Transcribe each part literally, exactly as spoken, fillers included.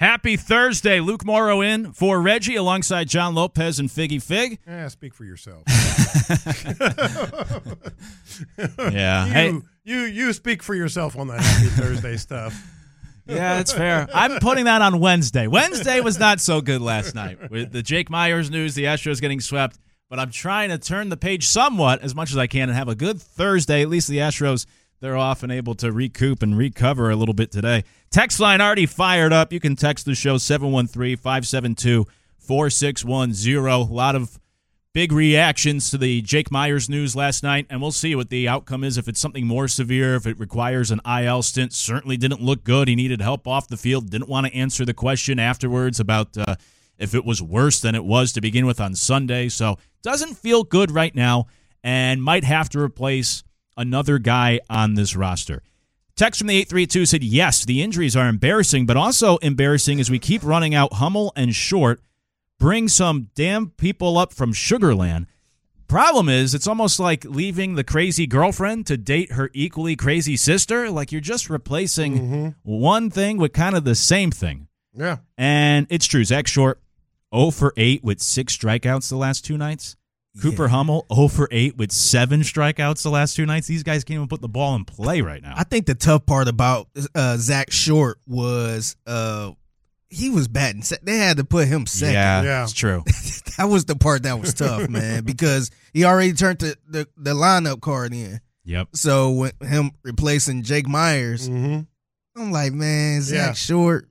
Happy Thursday. Luke Morrow in for Reggie alongside John Lopez and Figgy Fig. Yeah, speak for yourself. yeah. You, Hey. you you speak for yourself on that Happy Thursday stuff. Yeah, that's fair. I'm putting that on Wednesday. Wednesday was not so good last night. With the Jake Myers news, the Astros getting swept. But I'm trying to turn the page somewhat as much as I can and have a good Thursday. At least the Astros, they're off and able to recoup and recover a little bit today. Text line already fired up. You can text the show seven one three, five seven two, four six one zero. A lot of big reactions to the Jake Myers news last night, and we'll see what the outcome is. If it's something more severe, if it requires an I L stint, certainly didn't look good. He needed help off the field. Didn't want to answer the question afterwards about uh, if it was worse than it was to begin with on Sunday. So doesn't feel good right now and might have to replace another guy on this roster. Text from the eight three two said, yes, the injuries are embarrassing, but also embarrassing as we keep running out Hummel and Short. Bring some damn people up from Sugarland. Problem is, it's almost like leaving the crazy girlfriend to date her equally crazy sister. Like you're just replacing mm-hmm. one thing with kind of the same thing. Yeah. And it's true. Zach Short, oh for eight with six strikeouts the last two nights. Cooper yeah. Hummel, oh for eight with seven strikeouts the last two nights. These guys can't even put the ball in play right now. I think the tough part about uh, Zach Short was uh, he was batting. They had to put him second. Yeah, yeah. It's true. That was the part that was tough, man, because he already turned the, the, the lineup card in. Yep. So with him replacing Jake Myers, mm-hmm. I'm like, man, Zach yeah. Short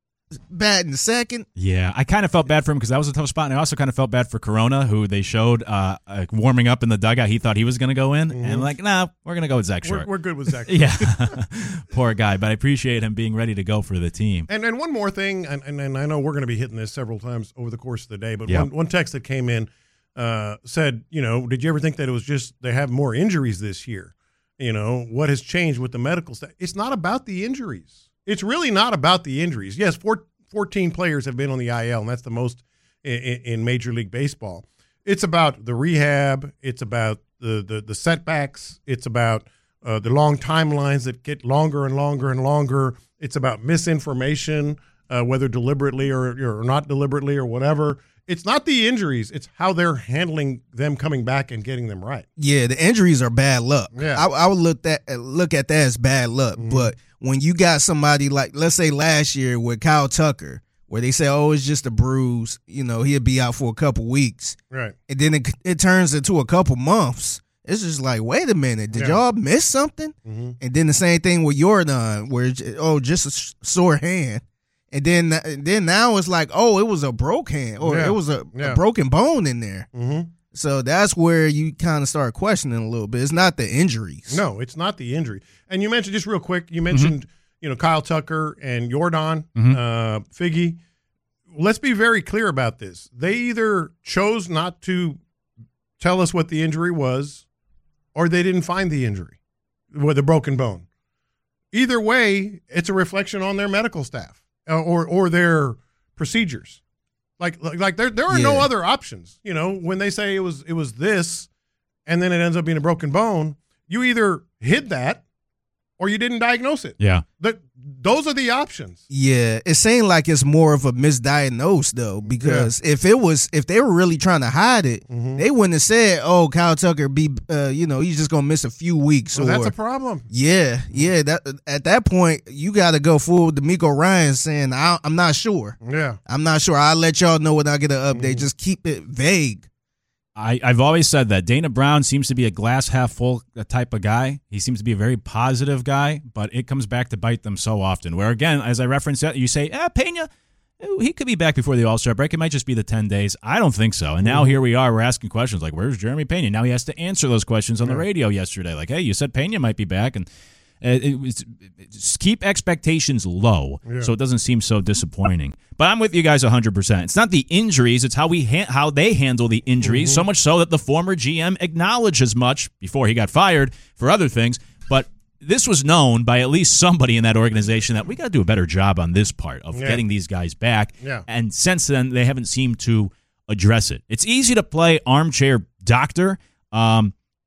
batting second. Yeah, I kind of felt bad for him because that was a tough spot, and I also kind of felt bad for Corona, who they showed uh, uh, warming up in the dugout. He thought he was going to go in, mm-hmm. and like, nah, we're going to go with Zach Short. We're, we're good with Zach Short. Yeah, poor guy, but I appreciate him being ready to go for the team. And and one more thing, and, and, and I know we're going to be hitting this several times over the course of the day, but yep. one, one text that came in uh, said, you know, did you ever think that it was just they have more injuries this year? You know, what has changed with the medical staff? It's not about the injuries. It's really not about the injuries. Yes, four, fourteen players have been on the I L, and that's the most in, in Major League Baseball. It's about the rehab. It's about the, the, the setbacks. It's about uh, the long timelines that get longer and longer and longer. It's about misinformation, uh, whether deliberately or, or not deliberately or whatever. It's not the injuries. It's how they're handling them coming back and getting them right. Yeah, the injuries are bad luck. Yeah. I, I would look that look at that as bad luck. Mm-hmm. But when you got somebody like, let's say last year with Kyle Tucker, where they say, oh, it's just a bruise, you know, he'll be out for a couple weeks. Right. And then it, it turns into a couple months. It's just like, wait a minute, did yeah. y'all miss something? Mm-hmm. And then the same thing with Jordan, where, oh, just a sore hand. And then and then now it's like, oh, it was a broke hand or yeah. it was a, yeah. a broken bone in there. Mm-hmm. So that's where you kind of start questioning a little bit. It's not the injuries. No, it's not the injury. And you mentioned, just real quick, you mentioned, mm-hmm. you know, Kyle Tucker and Jordan, mm-hmm. uh, Figgy. Let's be very clear about this. They either chose not to tell us what the injury was or they didn't find the injury with a broken bone. Either way, it's a reflection on their medical staff. Uh, or or their procedures, like like, like there there are yeah. no other options. You know, when they say it was it was this, and then it ends up being a broken bone, you either hid that, or you didn't diagnose it. Yeah, that those are the options. Yeah, it seemed like it's more of a misdiagnosed though, because yeah. if it was if they were really trying to hide it, mm-hmm. they wouldn't have said, "Oh, Kyle Tucker be uh, you know he's just gonna miss a few weeks." Well, or, that's a problem. Yeah, yeah. That at that point you got to go full with D'Amico Ryan saying, I, "I'm not sure." Yeah, I'm not sure. I'll let y'all know when I get an update. Mm-hmm. Just keep it vague. I, I've always said that Dana Brown seems to be a glass half full type of guy. He seems to be a very positive guy, but it comes back to bite them so often. Where, again, as I referenced, you say, ah, Pena, he could be back before the All-Star break. It might just be the ten days. I don't think so. And now here we are. We're asking questions like, where's Jeremy Pena? Now he has to answer those questions on the radio yesterday. Like, hey, you said Pena might be back, and It, it was, just keep expectations low yeah. so it doesn't seem so disappointing. But I'm with you guys one hundred percent. It's not the injuries, it's how we ha- how they handle the injuries, mm-hmm. so much so that the former G M acknowledged as much before he got fired for other things. But this was known by at least somebody in that organization that we got to do a better job on this part of yeah. getting these guys back. Yeah. And since then, they haven't seemed to address it. It's easy to play armchair doctor, um,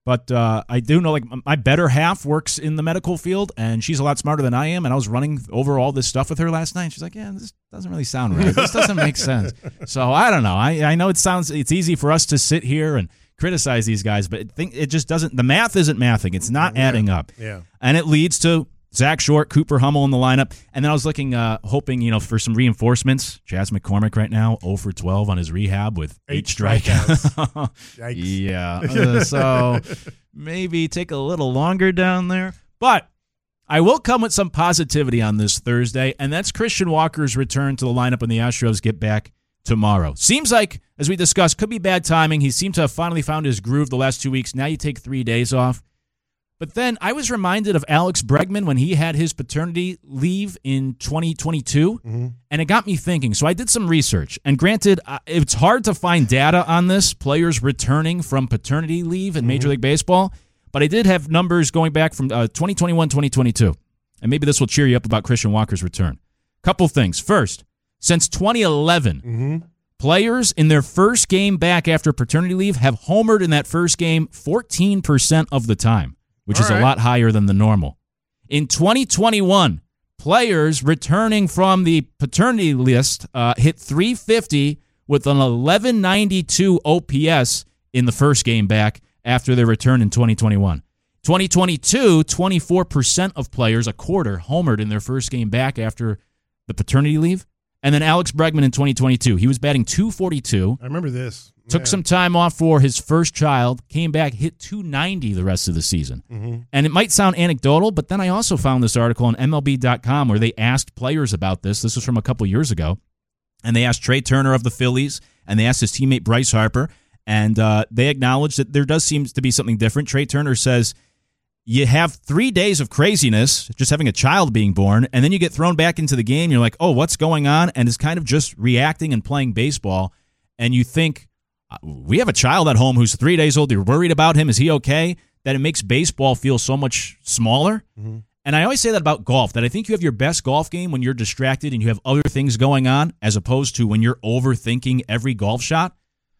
But uh, I do know, like, my better half works in the medical field, and she's a lot smarter than I am. And I was running over all this stuff with her last night. And she's like, yeah, this doesn't really sound right. This doesn't make sense. So I don't know. I, I know it sounds, it's easy for us to sit here and criticize these guys, but I think it just doesn't, the math isn't mathing. It's not yeah. adding up. Yeah. And it leads to Zach Short, Cooper Hummel in the lineup. And then I was looking, uh, hoping, you know, for some reinforcements. Chas McCormick right now, oh for twelve on his rehab with eight, eight strikeouts. yeah. Uh, so maybe take a little longer down there. But I will come with some positivity on this Thursday, and that's Christian Walker's return to the lineup when the Astros get back tomorrow. Seems like, as we discussed, could be bad timing. He seemed to have finally found his groove the last two weeks. Now you take three days off. But then I was reminded of Alex Bregman when he had his paternity leave in twenty twenty-two, mm-hmm. and it got me thinking. So I did some research, and granted, uh, it's hard to find data on this, players returning from paternity leave in mm-hmm. Major League Baseball, but I did have numbers going back from uh, twenty twenty-one, twenty twenty-two, and maybe this will cheer you up about Christian Walker's return. Couple things. First, since twenty eleven, mm-hmm. players in their first game back after paternity leave have homered in that first game fourteen percent of the time, which All is right. a lot higher than the normal. In twenty twenty-one, players returning from the paternity list uh, hit three fifty with an eleven ninety-two O P S in the first game back after their return in twenty twenty-one. twenty twenty-two, twenty-four percent of players, a quarter, homered in their first game back after the paternity leave. And then Alex Bregman in twenty twenty-two, he was batting two forty-two. I remember this. Took yeah. some time off for his first child, came back, hit two ninety the rest of the season. Mm-hmm. And it might sound anecdotal, but then I also found this article on M L B dot com where they asked players about this. This was from a couple years ago. And they asked Trey Turner of the Phillies, and they asked his teammate Bryce Harper, and uh, they acknowledged that there does seem to be something different. Trey Turner says, you have three days of craziness, just having a child being born, and then you get thrown back into the game. You're like, oh, what's going on? And is kind of just reacting and playing baseball. And you think, we have a child at home who's three days old. You're worried about him. Is he okay? That it makes baseball feel so much smaller. Mm-hmm. And I always say that about golf, that I think you have your best golf game when you're distracted and you have other things going on, as opposed to when you're overthinking every golf shot.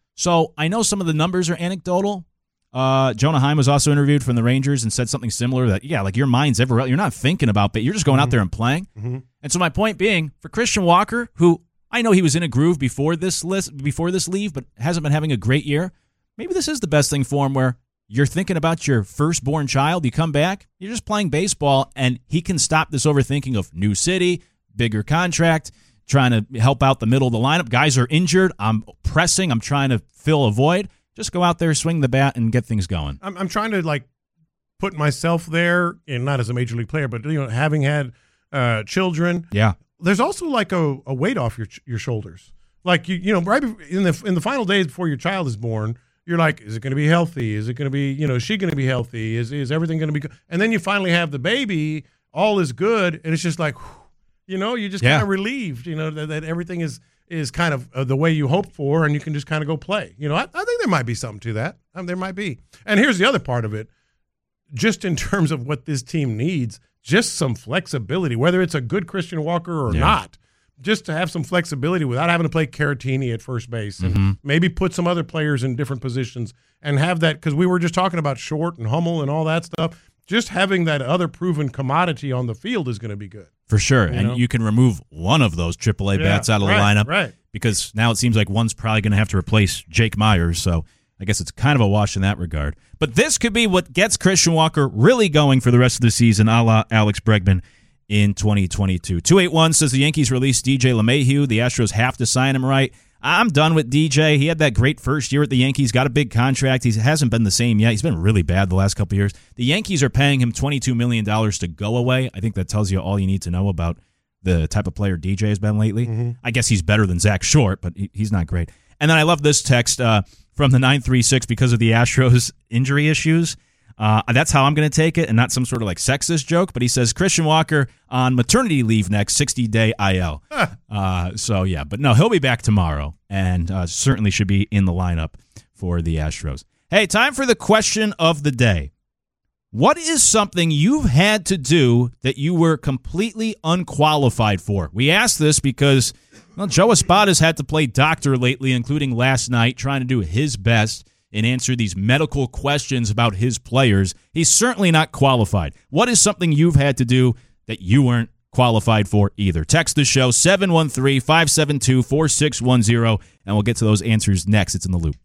So I know some of the numbers are anecdotal. Uh, Jonah Heim was also interviewed from the Rangers and said something similar, that, yeah, like your mind's everywhere. You're not thinking about it. You're just going mm-hmm. out there and playing. Mm-hmm. And so my point being, for Christian Walker, who I know he was in a groove before this list, before this leave, but hasn't been having a great year, maybe this is the best thing for him, where you're thinking about your firstborn child, you come back, you're just playing baseball, and he can stop this overthinking of new city, bigger contract, trying to help out the middle of the lineup. Guys are injured. I'm pressing. I'm trying to fill a void. Just go out there, swing the bat, and get things going. I'm, I'm trying to, like, put myself there, and not as a major league player, but, you know, having had uh, children. Yeah. There's also, like, a, a weight off your your shoulders. Like, you you know, right in the in the final days before your child is born, you're like, is it going to be healthy? Is it going to be, you know, is she going to be healthy? Is is everything going to be good? And then you finally have the baby, all is good, and it's just like, whew, you know, you're just yeah. kind of relieved, you know, that, that everything is is kind of uh, the way you hoped for, and you can just kind of go play. You know, I, I think there might be something to that. I mean, there might be. And here's the other part of it, just in terms of what this team needs, just some flexibility, whether it's a good Christian Walker or yeah. not, just to have some flexibility without having to play Caratini at first base, and mm-hmm. maybe put some other players in different positions and have that, because we were just talking about Short and Hummel and all that stuff. Just having that other proven commodity on the field is going to be good. For sure. You and know? You can remove one of those triple A yeah, bats out of the right, lineup. Right. Because now it seems like one's probably going to have to replace Jake Myers. So I guess it's kind of a wash in that regard. But this could be what gets Christian Walker really going for the rest of the season, a la Alex Bregman in twenty twenty-two. two eighty-one says the Yankees released D J LeMahieu. The Astros have to sign him right. I'm done with D J. He had that great first year at the Yankees, got a big contract. He hasn't been the same yet. He's been really bad the last couple of years. The Yankees are paying him twenty-two million dollars to go away. I think that tells you all you need to know about the type of player D J has been lately. Mm-hmm. I guess he's better than Zach Short, but he, he's not great. And then I love this text uh, from the nine three six because of the Astros injury issues. Uh, that's how I'm going to take it, and not some sort of like sexist joke. But he says Christian Walker on maternity leave next, sixty-day I L. uh, so, yeah, but no, he'll be back tomorrow, and uh, certainly should be in the lineup for the Astros. Hey, time for the question of the day. What is something you've had to do that you were completely unqualified for? We asked this because, well, Joe Espada's had to play doctor lately, including last night, trying to do his best. and answer these medical questions about his players. He's certainly not qualified. What is something you've had to do that you weren't qualified for either? Text the show seven one three, five seven two, four six one zero, and we'll get to those answers next. It's In the Loop.